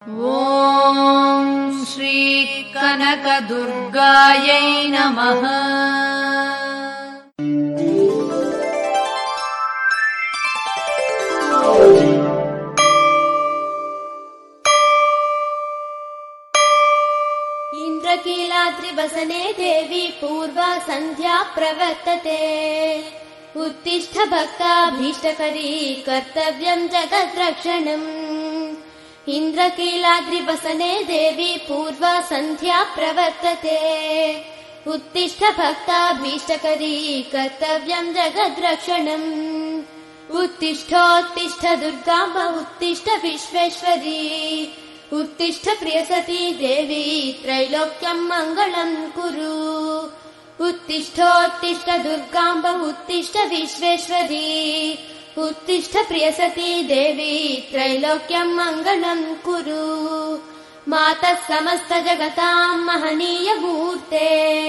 ॐ श्री कनकदुर्गायै नमः। इन्द्रकीलाद्रिवसने देवी पूर्वा सन्ध्या प्रवर्तते। उत्तिष्ठ भक्ताभीष्टकरी कर्तव्यम् जगद्रक्षणम्। इन्द्रकीलाद्रिवसने देवी पूर्वा सन्ध्या प्रवर्तते। उत्तिष्ठ भक्ताभीष्टकरी कर्तव्यम् जगद्रक्षणम्। उत्तिष्ठोत्तिष्ठ दुर्गाम्ब उत्तिष्ठ विश्वेश्वरी। उत्तिष्ठ प्रियसती देवी त्रैलोक्यम् मङ्गलम् कुरु। उत्तिष्ठोत्तिष्ठ दुर्गाम्ब उत्तिष्ठ विश्वेश्वरी। उत्तिष्ठ प्रियसती देवी त्रैलोक्यम् मङ्गलम् कुरु। मातः समस्त जगताम् महनीयमूर्ते।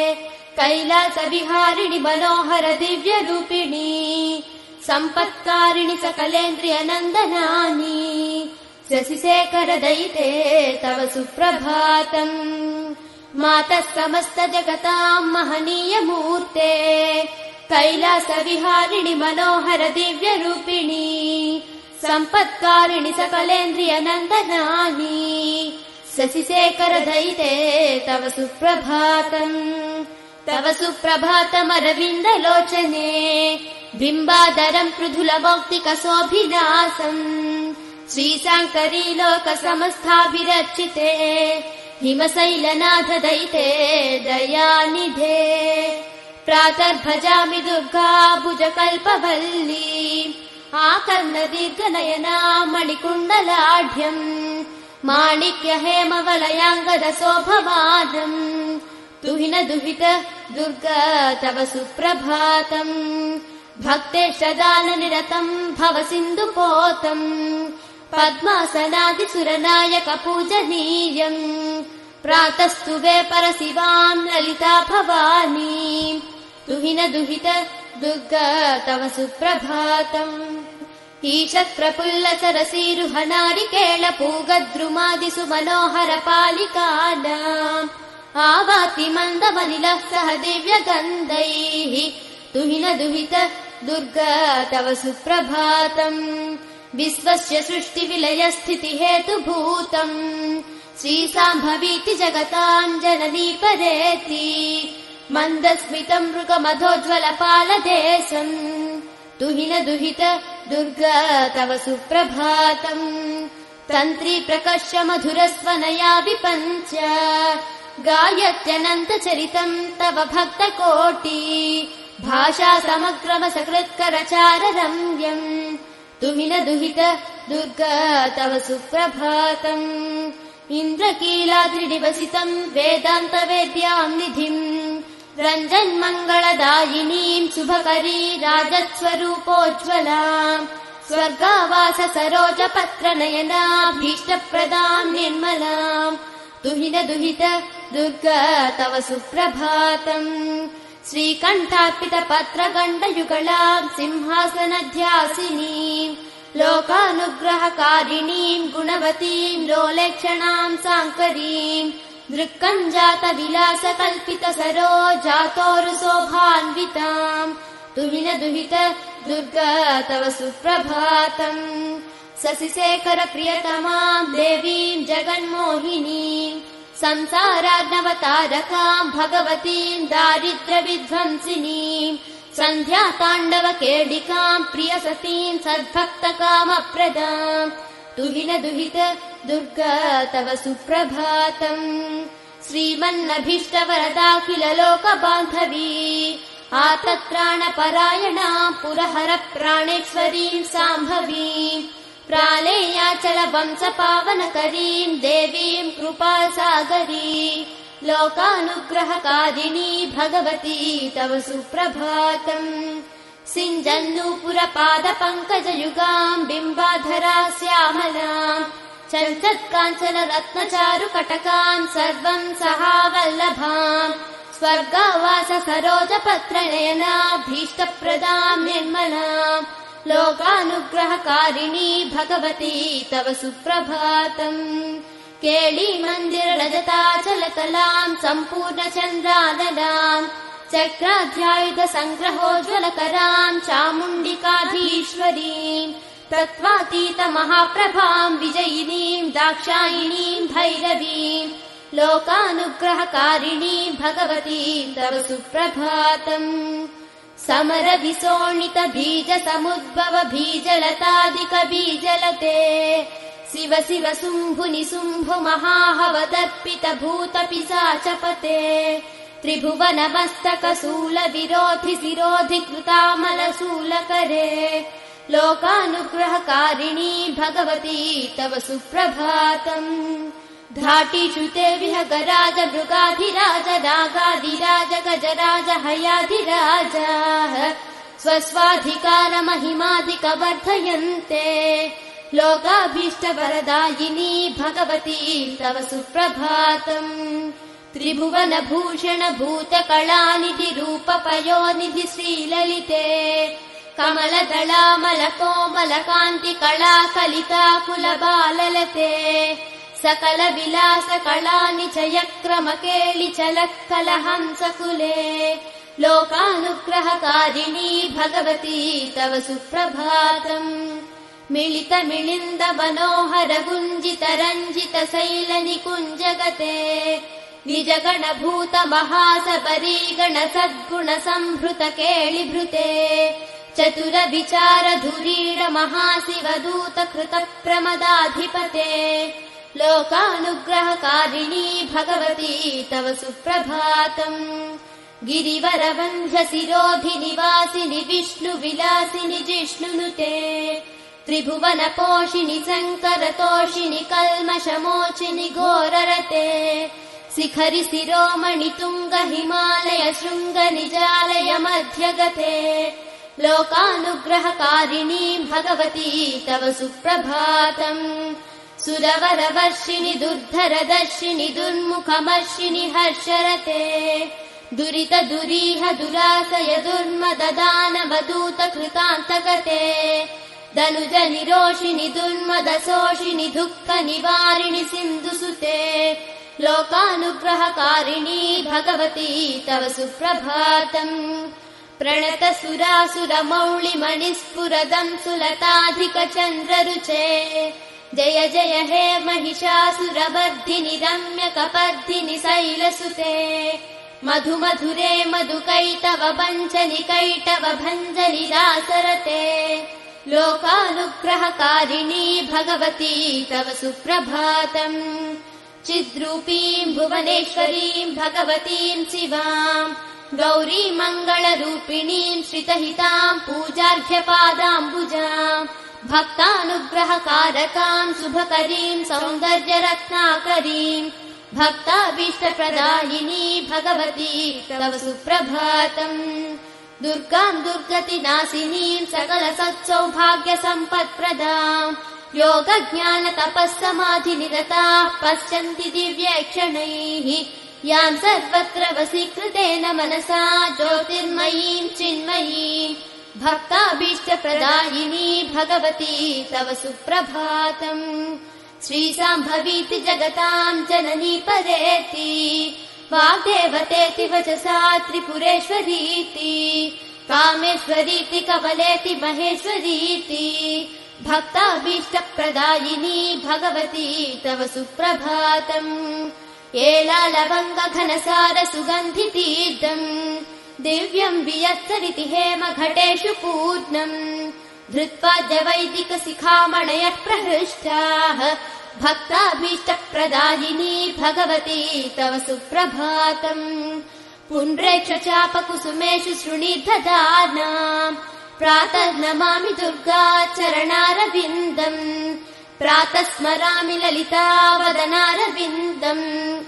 कैलासविहारिणि मनोहर दिव्यरूपिणी। सम्पत्कारिणि सकलेन्द्रियनन्दनानि। शशिशेखर दयिते तव सुप्रभातम्। मातः समस्त जगताम् महनीयमूर्ते। कैलासविहारिणि मनोहर दिव्यरूपिणी। सम्पत्कारिणि सकलेन्द्रियनन्दनानि। शशिशेखर दयिते तव सुप्रभातम्। तव सुप्रभातमरविन्दलोचने। बिम्बादरम् पृथुलमौक्तिकशोभिनासम्। श्रीशाङ्करी लोकसमस्ताभिरर्चिते। हिमशैलनाथ दयिते दयानिधे। प्रातर्भजामि दुर्गा भुजकल्पवल्ली। आकर्णदीर्घनयना मणिकुण्डलाढ्यम्। माणिक्य हेमवलयाङ्गद शोभमानम्। तुहिन दुहित दुर्गा तव सुप्रभातम्। भक्तेष्टदाननिरतम् भव सिन्धुपोतम्। पद्मासनादिसुरनायक पूजनीयम्। प्रातस्तुवे परशिवाम् ललिता भवानी। तुहिन दुहित दुर्गा तव सुप्रभातम्। ईशत्प्रफुल्ल सरसीरुहनारिकेळ पूगद्रुमादिसु मनोहर पालिकानाम्। आवाति मन्दमनिलः सह दिव्यगन्धैः। तुहिन दुहित दुर्गा तव सुप्रभातम्। विश्वस्य सृष्टिविलय स्थिति हेतुभूतम्। श्रीसाम्भवीति जगताम् जननी परेति। मन्दस्मितम् मृगमधोज्ज्वलपालदेशम्। तुहिन दुहित दुर्गा तव सुप्रभातम्। तन्त्री प्रकर्ष मधुरस्वनया विपञ्च। गायत्यनन्तचरितम् तव भक्तकोटि। भाषा समग्रम सकृत्करचार रम्यम्। तुहिन दुहित दुर्गा तव सुप्रभातम्। इन्द्रकीलाद्रिनिवसितम् वेदान्तवेद्याम् निधिम्। रञ्जन्मङ्गलदायिनीम् शुभकरी राजत्स्वरूपोज्ज्वलाम्। स्वर्गावास सरोजपत्रनयनाभीष्टप्रदाम् निर्मलाम्। तुहिन दुहित दुर्गा तव सुप्रभातम्। श्रीकण्ठार्पितपत्रगण्डयुगलाम् सिंहासनध्यासिनीम्। लोकानुग्रहकारिणीम् गुणवतीम् लोलेक्षणाम् साङ्करीम्। दृक्कञ्जातविलासकल्पित सरोजातोरुशोभान्विताम्। तुहिन दुहित दुर्गा तव सुप्रभातम्। शशिशेखर प्रियतमाम् देवीम् जगन्मोहिनीम्। संसारार्णवतारकाम् भगवतीम् दारिद्र्यविध्वंसिनीम्। सन्ध्याताण्डवकेडिकाम् प्रियसतीम् सद्भक्तकामप्रदाम्। तुहिन दुहित दुर्गा तव सुप्रभातम्। श्रीमन्नभीष्टवरदाखिल लोकबान्धवी। आतत्राणपरायणाम् पुरहर प्राणेश्वरीम् साम्भवीम्। प्रालेयाचल वंश पावनकरीम् देवीम् कृपासागरी। लोकानुग्रहकारिणी भगवती तव सुप्रभातम्। सिञ्जन्नूपुरपादपङ्कजयुगाम् बिम्बाधरा श्यामलाम्। चञ्चत्काञ्चन रत्नचारुकटकाम् सर्वम् सहावल्लभाम्। स्वर्गावास सरोजपत्रनयनाभीष्टप्रदाम् निर्मलाम्। लोकानुग्रहकारिणी भगवती तव सुप्रभातम्। केळी मन्दिर रजताचलकलाम् सम्पूर्ण चन्द्रादलाम् चक्राध्यायुध सङ्ग्रहोज्ज्वलकराम् चामुण्डिकाधीश्वरीम् तत्त्वातीत महाप्रभाम् विजयिनीम् दाक्षायिणीम् भैरवीम् लोकानुग्रहकारिणीम् भगवतीम् तव सुप्रभातम् समर विसोणित बीज समुद्भव बीजलतादिक बीजलते शिव शिव शुम्भुनि शुम्भु महाहवदर्पित भूत पिशाचपते त्रिभुवन मस्तक शूल विरोधि शिरोधि कृतामल शूलकरे लोकानुग्रहकारिणी भगवती तव सुप्रभातम् धाटीषु ते विहगराज मृगाधिराज नागाधिराज गजराज हयाधिराजाः स्वस्वाधिकार महिमाधिकवर्धयन्ते लोकाभीष्टवरदायिनी भगवती तव सुप्रभातम् त्रिभुवन भूषण भूतकलानिधि रूपपयोनिधि श्रीललिते कमलदलामल कोमल कान्ति कला कलिता कुलबाललते सकल विलास कलानि च यक्रम केळि चलक्कल हंसकुले लोकानुग्रहकारिणी भगवती तव सुप्रभातम् मिलित मिलिन्द मनोहर गुञ्जित रञ्जित शैल निकुञ्जगते निजगण भूत महासबरीगण सद्गुण संभृत केळिभृते चतुर विचार धुरीड महाशिवदूत कृत प्रमदाधिपते लोकानुग्रहकारिणी भगवती तव सुप्रभातम् गिरिवर वन्ध्य शिरोधि निवासिनि विष्णु विलासिनि जिष्णुनुते त्रिभुवन पोषिणि शङ्कर तोषिणि कल्मषमोचिनि घोररते शिखरि शिरोमणि तुङ्ग हिमालय शृङ्ग निजालय मध्यगते लोकानुग्रहकारिणी भगवती तव सुप्रभातम् सुरवर वर्षिणि दुर्धर दर्शिनि दुर्मुखमर्षिणि हर्षरते दुरित दुरीह दुरासय दुर्मद दानवदूत कृतान्तगते दनुज निरोषिणि दुर्मद शोषिणि दुःख निवारिणि सिन्धुसुते लोकानुग्रहकारिणी भगवती तव सुप्रभातम् प्रणत सुरासुर मौळि मणिस्फुरदं सुलताधिक चन्द्ररुचे जय जय हे महिषासुरवर्धिनि रम्य कपर्धिनि शैलसुते मधु मधुरे मधुकैटव वञ्चनि कैटव भञ्जनि दासरते लोकानुग्रहकारिणी भगवती तव सुप्रभातम् चिद्रूपीम् भुवनेश्वरीम् भगवतीम् शिवाम् गौरी मङ्गलरूपिणीम् श्रितहिताम् पूजार्घ्यपादाम्बुजाम् भक्तानुग्रहकारकाम् शुभकरीम् सौन्दर्यरत्नाकरीम् भक्ताभीष्टप्रदायिनी भगवती तव सुप्रभातम् दुर्गाम् दुर्गतिनाशिनीम् सकल सत्सौभाग्य सम्पत्प्रदाम् योगज्ञान तपःसमाधिनिरताः पश्यन्ति दिव्यैक्षणैः याम् सर्वत्र वसीकृतेन मनसा ज्योतिर्मयीम् चिन्मयीम् भक्ताभीष्टप्रदायिनी भगवती तव सुप्रभातम् श्रीसाम्भवीति जगताम् जननी परेति वाग्देवतेति वचसा त्रिपुरेश्वरीति कामेश्वरीति कमलेति महेश्वरीति भक्ताभीष्टप्रदायिनी भगवती तव सुप्रभातम् एलालवङ्ग घनसार सुगन्धितीर्थम् दिव्यम् वियत्सरिति हेम घटेषु पूर्णम् धृत्वाद्य वैदिक शिखामणयः प्रहृष्टाः भक्ताभीष्टप्रदायिनी भगवती तव सुप्रभातम् पुण्ड्रेक्ष चाप कुसुमेषु शृणीर्दधानाम् प्रातः नमामि दुर्गा चरणारविन्दम् प्रातः स्मरामि ललिता वदनारविन्दम्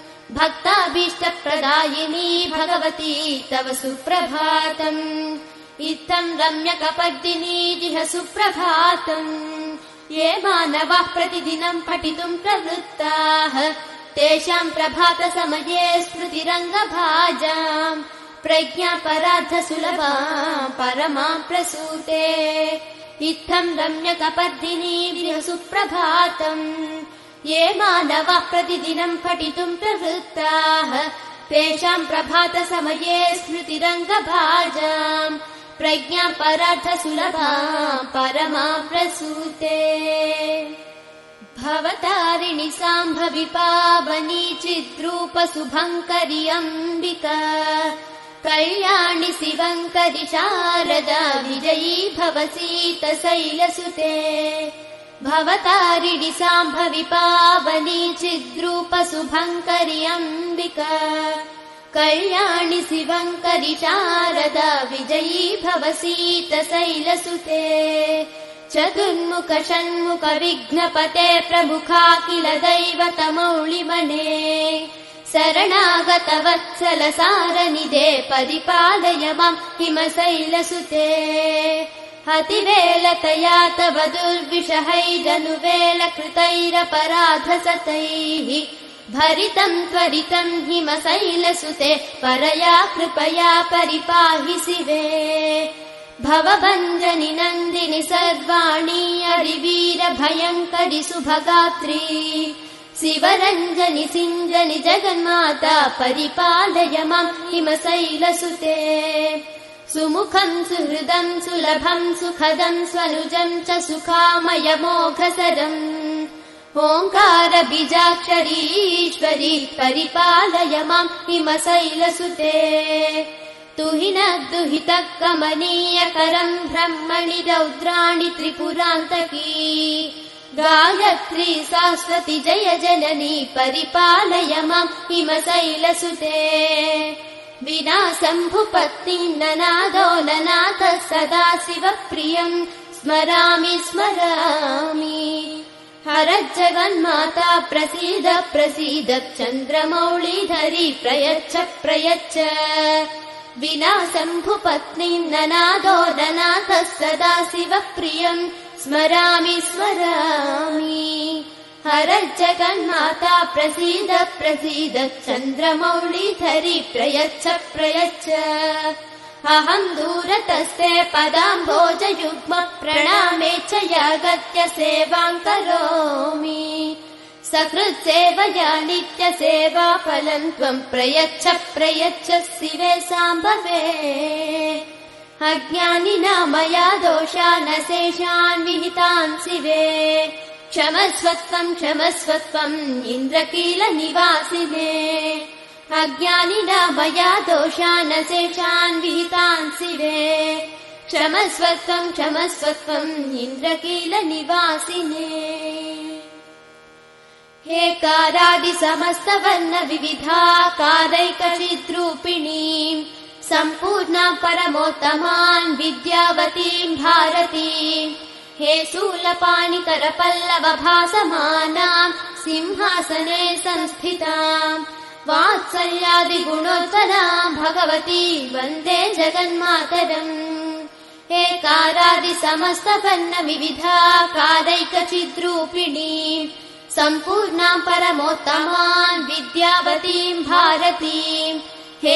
भक्ताभीष्टप्रदायिनी भगवती तव सुप्रभातम् इत्थम् रम्यकपर्दिनी जिह सुप्रभातम् ये मानवाः प्रतिदिनम् पठितुम् प्रवृत्ताः तेषाम् प्रभातसमये स्मृतिरङ्गभाजाम् प्रज्ञापरार्धसुलभाम् परमाम् प्रसूते इत्थम् रम्यकपर्दिनी जिह सुप्रभातम् ये मानवाः प्रतिदिनं पठितुं प्रवृत्ताः तेषां प्रभातसमये स्मृतिरङ्गभाजाम् प्रज्ञा परार्थसुलभा परमा प्रसूते भवतारिणि साम्भवि पावनी चिद्रूपशुभङ्करि अम्बिका कल्याणि शिवङ्करि शारदा विजयी भवसीतशैलसुते भवतारिणि साम्भवि पावनी चिद्रूपशुभङ्करि अम्बिका कल्याणि शिवङ्करि शारदा विजयी भवसीतशैलसुते चतुर्मुख षण्मुख विघ्नपते प्रमुखा किल दैवतमौलिमने शरणागत वत्सल सारनिधे परिपालय मां हिमशैलसुते अतिवेलतया तव दुर्विषहैरनुवेल कृतैरपराधसतैः भरितं त्वरितं हिमशैलसुते परया कृपया परिपाहि शिवे भवभञ्जनि नन्दिनि सर्वाणि हरिवीर भयङ्करि शुभगात्री शिवरञ्जनि सिञ्जनि जगन्माता परिपालय मां हिमशैलसुते सुमुखं सुहृदं सुलभं सुखदं स्वनुजं च सुखामयमोघसरम् ओङ्कार बीजाक्षरीश्वरी परिपालय मां हिमशैलसुते तुहिनः दुहितः कमनीयकरं ब्रह्मणि रौद्राणि त्रिपुरान्तकी गायत्री सरस्वती जय जननी परिपालय मां हिमशैलसुते विनाशम्भुपत्नीं ननादो ननाथः सदा शिवप्रियं स्मरामि हरज्जगन्माता प्रसीद प्रसीद चन्द्रमौळिधरी प्रयच्छ विनाशम्भुपत्नीं ननादो ननाथः सदा शिवप्रियं स्मरामि हरज्जगन्माता प्रसीद प्रसीद चन्द्रमौळिधरी प्रयच्छ अहं दूरतस्ते पदाम्भोजयुग्म प्रणामे च यागत्य सेवां करोमि सकृत्सेवया नित्यसेवा फलं त्वं प्रयच्छ शिवे साम्भवे अज्ञानिना मया दोषान् शेषान् विहितान् शिवे क्षमस्वत्वम् इन्द्रकीलनिवासिने अज्ञानिना मया दोषान् शेषान् विहितान् शिवे क्षमस्वत्वम् इन्द्रकीलनिवासिने हेकारादि समस्तवर्ण विविधाकारैकचिद्रूपिणीम् सम्पूर्णां परमोत्तमान् विद्यावतीं भारतीम् हे शूलपाणिकरपल्लवभासमानां सिंहासने संस्थिताम् वात्सल्यादिगुणोत्तरां भगवती वन्दे जगन्मातरम् हेकारादि समस्तवर्ण विविधाकारैकचिद्रूपिणीम् सम्पूर्णां परमोत्तमान् विद्यावतीं भारतीम् हे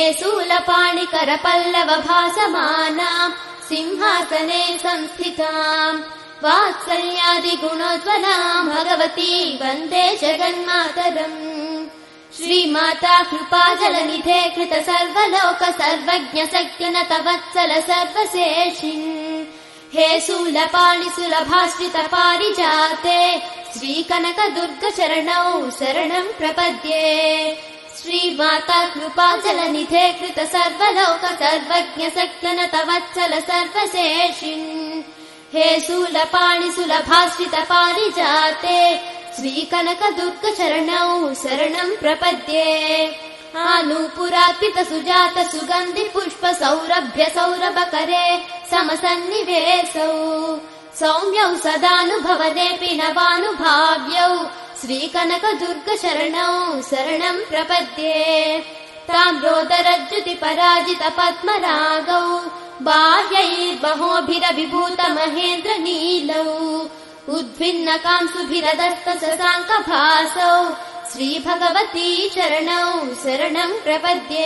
शूलपाणिकरपल्लवभासमानां सिंहासने संस्थिताम् वात्सल्यादिगुणोज्ज्वलां भगवती वन्दे जगन्मातरम् श्रीमाता कृपाजलनिधे कृत सर्वलोक सर्वज्ञ सत्यनत वत्सल सर्वशेषिन् हे शूलपाणि सुलभाश्रित पारिजाते श्रीकनकदुर्ग शरणौ शरणं प्रपद्ये श्रीमाता कृपाजलनिधे कृत सर्वलोक सर्वज्ञ सत्यनत वत्सल सर्वशेषिन् हे शूलपाणि सुलभाश्रित पारिजाते श्रीकनकदुर्ग शरणौ शरणं प्रपद्ये आनूपुरार्पित सुजात सुगन्धि पुष्प सौरभ्य सौरभकरे समसन्निवेशौ सौम्यौ सदानुभवनेऽपि नवानुभाव्यौ श्रीकनकदुर्ग शरणौ शरणं प्रपद्ये ताम्रोदरज्युति पराजित पद्मरागौ बाह्यैर्बहोभिरविभूत महेन्द्र नीलौ उद्भिन्न कांसुभिरदत्त शशाङ्कभासौ श्रीभगवती शरणौ शरणं प्रपद्ये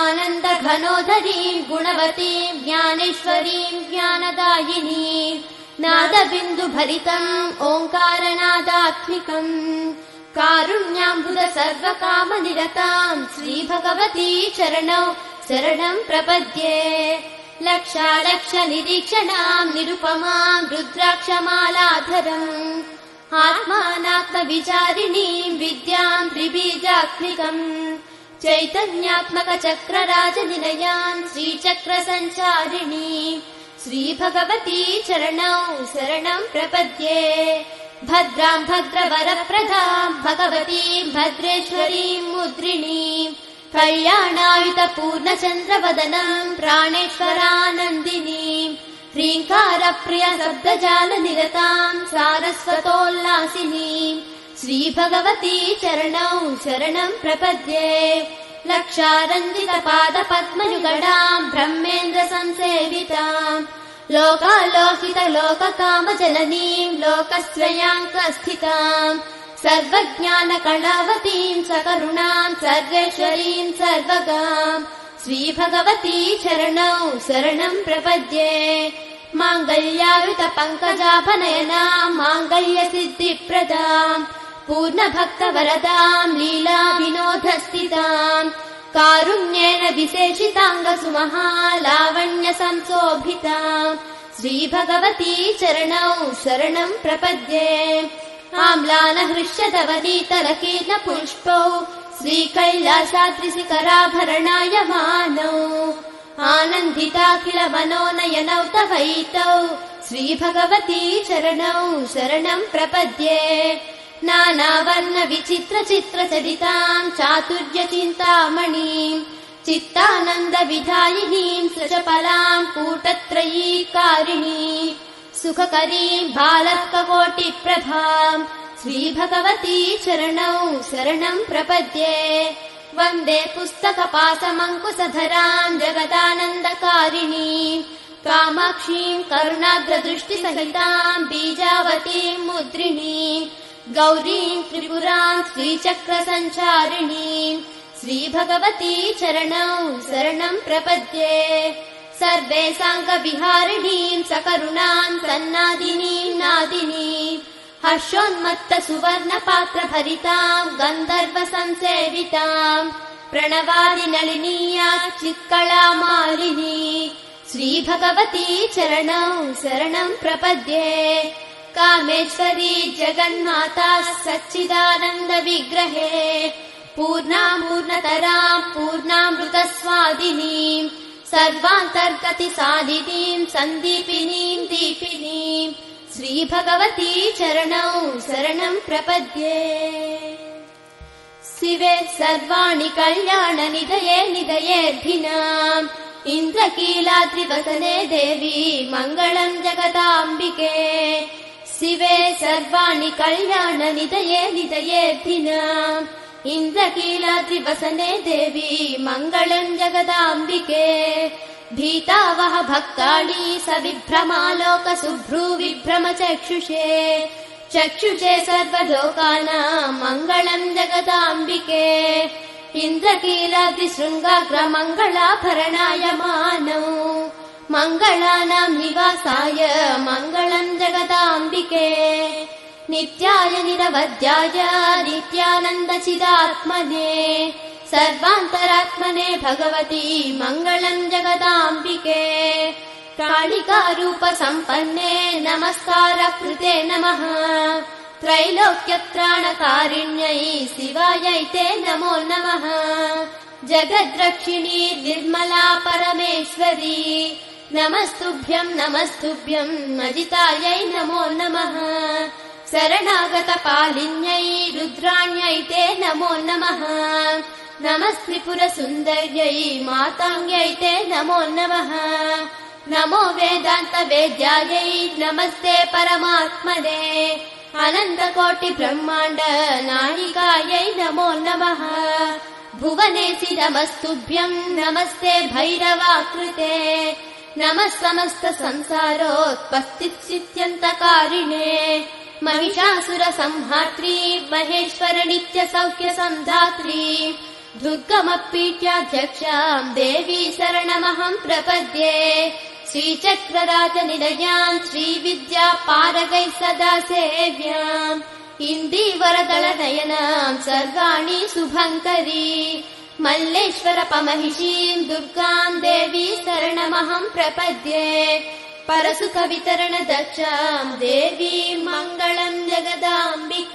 ब्रह्मानन्द घनोदरीं गुणवतीं ज्ञानेश्वरीं ज्ञानदायिनीं नादबिन्दुभरितम् ओङ्कारनादात्मिकम् कारुण्याम्बुद सर्वकामनिरताम् श्रीभगवती चरणौ शरणम् प्रपद्ये लक्षालक्षनिरीक्षणाम् निरुपमाम् रुद्राक्षमालाधरम् आत्मानात्मविचारिणीम् विद्याम् त्रिबीजात्मिकम् चैतन्यात्मकचक्रराजनिलयाम् श्रीचक्रसञ्चारिणी श्रीभगवती चरणौ शरणम् प्रपद्ये भद्राम् भद्रवरप्रदाम् भगवतीम् भद्रेश्वरीम् मुद्रिणीम् कल्याणायुतपूर्णचन्द्रवदनम् प्राणेश्वरानन्दिनीम् ह्रीङ्कारप्रिय शब्दजालनिरताम् सारस्वतोल्लासिनीम् श्रीभगवती चरणौ शरणम् प्रपद्ये लक्षारञ्जितपादपद्मयुगणाम् ब्रह्मेन्द्रसंसेविताम् लोकालोकितलोककामजननीम् लोकस्वयाङ्कस्थिताम् सर्वज्ञानकलावतीम् सकरुणाम् सर्वेश्वरीम् सर्वगाम् श्रीभगवती चरणौ शरणम् प्रपद्ये माङ्गल्यायुतपङ्कजाभनयनाम् माङ्गल्यसिद्धिप्रदाम् पूर्णभक्तवरदाम् लीलाविनोदस्थिताम् कारुण्येन विशेषिताङ्गसुमहालावण्यसंशोभिताम् श्रीभगवती चरणौ शरणम् प्रपद्ये आम्लानहृष्यधवनीतलकीर्णपुष्पौ श्रीकैलासाद्रिशिखराभरणायमानौ आनन्दिताखिलमनोनयनौ तवैतौ श्रीभगवती चरणौ शरणम् प्रपद्ये नानावर्णविचित्रचित्रचरिताम् चातुर्यचिन्तामणीम् चित्तानन्दविधायिनीम् सृजफलाम् कूटत्रयीकारिणीम् सुखकरीम् बालककोटिप्रभाम् श्रीभगवती चरणौ शरणम् प्रपद्ये वन्दे पुस्तकपासमङ्कुशधराम् जगदानन्दकारिणीम् कामाक्षीम् करुणाग्रदृष्टिसहिताम् बीजावतीम् मुद्रिणीम् गौरीम् त्रिपुराम् श्रीचक्रसञ्चारिणीम् श्रीभगवती चरणौ शरणम् प्रपद्ये सर्वेशाङ्गविहारिणीम् सकरुणाम् सन्नादिनीम् नादिनीम् हर्षोन्मत्तसुवर्णपात्रभरिताम् गन्धर्वसंसेविताम् प्रणवादिनलिनीया चित्कलामालिनी श्रीभगवती चरणौ शरणम् प्रपद्ये कामेश्वरी जगन्माता सच्चिदानन्दविग्रहे पूर्णामूर्णतराम् पूर्णामृतस्वादिनीम् सर्वान्तर्गतिसाधिनीम् सन्दीपिनीम् दीपिनीम् श्रीभगवती चरणौ शरणम् प्रपद्ये शिवे सर्वाणि कल्याणनिधये निधयेऽर्थिनाम् इन्द्रकीलाद्रिवसने देवी मङ्गलम् जगदाम्बिके शिवे सर्वाणि कल्याणनिधये निधयेऽर्थिनाम् इन्द्रकीलाद्रिवसने देवी मङ्गलम् जगदाम्बिके भीतावह भक्ताळी सविभ्रमालोकशुभ्रूविभ्रमचक्षुषे चक्षुषे सर्वलोकानाम् मङ्गलम् जगदाम्बिके इन्द्रकीलाद्रिशृङ्गाग्रमङ्गलाभरणायमानौ मङ्गलानाम् निवासाय मङ्गलम् जगदाम्बिके नित्याय निरवध्याय नित्यानन्दचिदात्मने सर्वान्तरात्मने भगवती मङ्गलम् जगदाम्बिके कालिकारूपसम्पन्ने नमस्कारकृते नमः त्रैलोक्यत्राणकारिण्यै शिवायै ते नमो नमः जगद्रक्षिणी निर्मला परमेश्वरी नमस्तुभ्यम् नमस्तुभ्यम् अजितायै नमो नमः शरणागतपालिन्यै रुद्राण्यै ते नमो नमः नमस्त्रिपुरसुन्दर्यै माताङ्ग्यै ते नमो नमः नमो वेदान्तवेद्यायै नमस्ते परमात्मने अनन्तकोटिब्रह्माण्ड नायिकायै नमो नमः भुवनेसि नमस्तुभ्यम् नमस्ते भैरवाकृते नमः समस्तसंसारोत्पत्तिस्थित्यन्तकारिणे महिषासुरसंहात्री महेश्वर नित्यसौख्यसन्धात्री दुर्गमपीठ्याध्यक्षाम् देवी शरणमहम् प्रपद्ये श्रीचक्रराजनिलयाम् श्रीविद्यापारगैः सदा सेव्याम् इन्दीवरदलनयनाम् सर्वाणि शुभङ्करी मल्लेश्वरपमहिषीम् दुर्गाम् देवी शरणमहम् प्रपद्ये परसुखवितरणदक्षाम् देवी मङ्गलम् जगदाम्बिके।